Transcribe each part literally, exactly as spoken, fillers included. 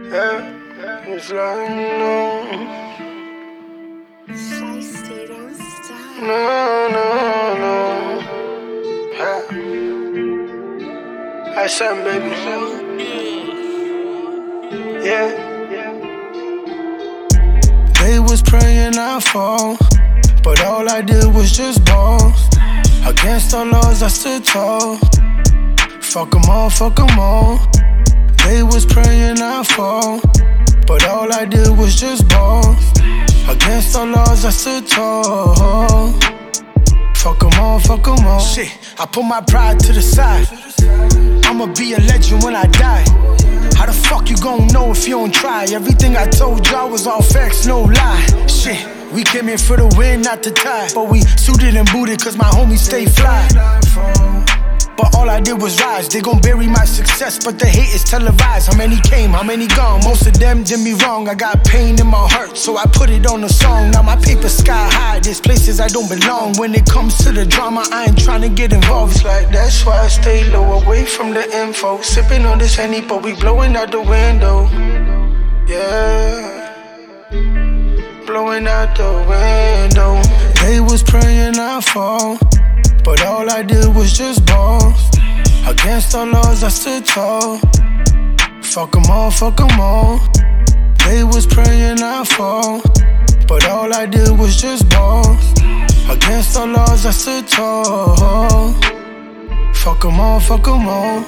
Yeah, it's like no, no, no, no. Yeah. I said, baby, yeah. They was praying I fall, but all I did was just ball. Against all laws I stood tall. Fuck 'em all, fuck 'em all. They was praying I fall, but all I did was just ball. Against all laws I stood tall. Fuck 'em all, fuck 'em all. Shit, I put my pride to the side. I'ma be a legend when I die. How the fuck you gon' know if you don't try? Everything I told y'all was all facts, no lie. Shit, we came in for the win, not the tie. But we suited and booted cause my homies stay fly. But all I did was rise. They gon' bury my success, but the hate is televised. How many came, how many gone? Most of them did me wrong. I got pain in my heart, so I put it on a song. Now my paper sky high, there's places I don't belong. When it comes to the drama, I ain't tryna get involved. It's like that's why I stay low, away from the info. Sipping on this Henny, but we blowing out the window. Yeah, blowing out the window. They was praying I fall, but all I did was just ball. Against all laws I stood tall. Fuck 'em all, fuck 'em all. They was praying I fall, but all I did was just ball. Against all laws I stood tall. Fuck 'em all, fuck 'em all.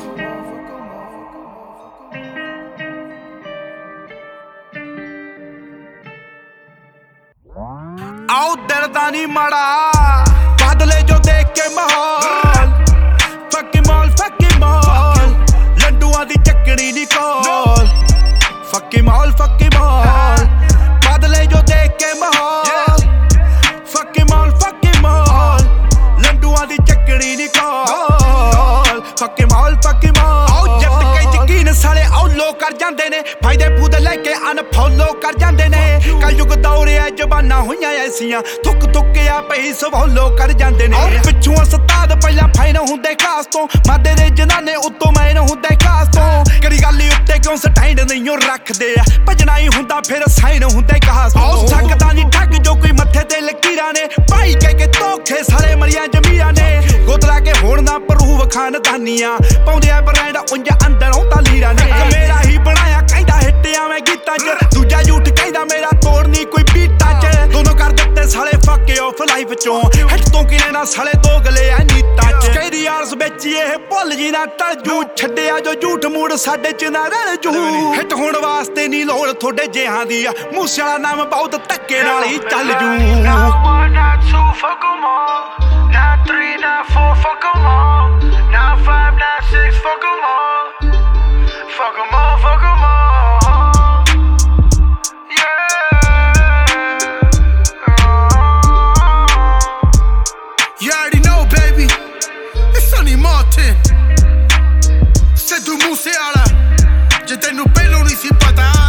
आओ डरदा नहीं माड़ा बादले जो देख के माहौल फकी मॉल फकी मॉल लड्डुआं दी चकड़ी नी कोल फकी मॉल फकी मॉल बादले जो देख के माहौल फकी मॉल फकी मॉल लड्डुआं दी चकड़ी नी कोल फकी मॉल फकी मॉल आओ जब के यकीन साले आओ लो कर जांदे ने फायदे फूदे लेके अनफॉलो कर जांदे ने कल युग दौरे जबाना होइयां ऐसियां थुक थुक के आ पई सवालो कर जांदे ने पिछों उस्ताद पहला फाइन हुंदे खास तो मादे दे जनाने उत्तों मैन हुंदे खास तो कड़ी गल्ली उत्ते क्यों स्टैंड नहीं रखदे आ भजना ही हुंदा फिर साइन हुंदे खास तो ठगदा नहीं ठग जो कोई मत्थे ते लकीरां ने भाई कह के धोखे साले मरियां जमीरां ने गोतला के होण ना प्रूव खानदानियां पाउंदे आ ब्रांड उंज अंदरों तालीरां ने मेरा ही बनाया कहंदा हिट्टियां मैं गीतां च दूजा झूठ कहंदा मेरा तोड़नी कोई बीटा दोनों कर दिते साले फके ऑफ लाइफ चों हिट तो कि लेना साले दो गले ऐ नीता च कहदी यार्स बेची ए भुल जी ना टल जू छड्डिया जो झूठ मूड साडे च ना रल जू हिट होण वास्ते नी लोड़ थोड़े जेहां दी मूसे वाला नाम बहुत धक्के नाल ही चल जू Not one, not two, fuck 'em all. Not three, not four, fuck 'em all. Not five, not six, fuck 'em all. Fuck 'em all, fuck 'em all. You already know, baby. It's Sonny Martin. Se tu museala, je te nu pelo ni si pata.